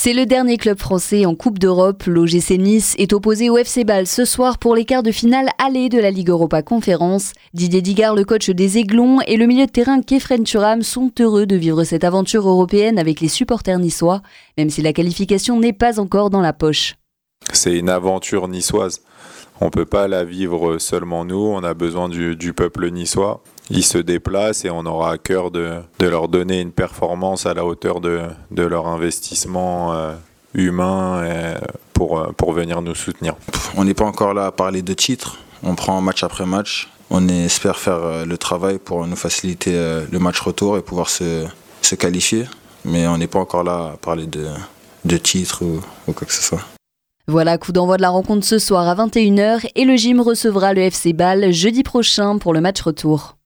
C'est le dernier club français en Coupe d'Europe. L'OGC Nice est opposé au FC Bâle ce soir pour les quarts de finale aller de la Ligue Europa Conférence. Didier Digard, le coach des Aiglons, et le milieu de terrain Khéphren Thuram sont heureux de vivre cette aventure européenne avec les supporters niçois, même si la qualification n'est pas encore dans la poche. C'est une aventure niçoise. On ne peut pas la vivre seulement nous, on a besoin du peuple niçois. Ils se déplacent et on aura à cœur de leur donner une performance à la hauteur de leur investissement humain pour venir nous soutenir. On n'est pas encore là à parler de titres, on prend match après match. On espère faire le travail pour nous faciliter le match retour et pouvoir se qualifier. Mais on n'est pas encore là à parler de titres ou quoi que ce soit. Voilà, coup d'envoi de la rencontre ce soir à 21h et le gym recevra le FC Bâle jeudi prochain pour le match retour.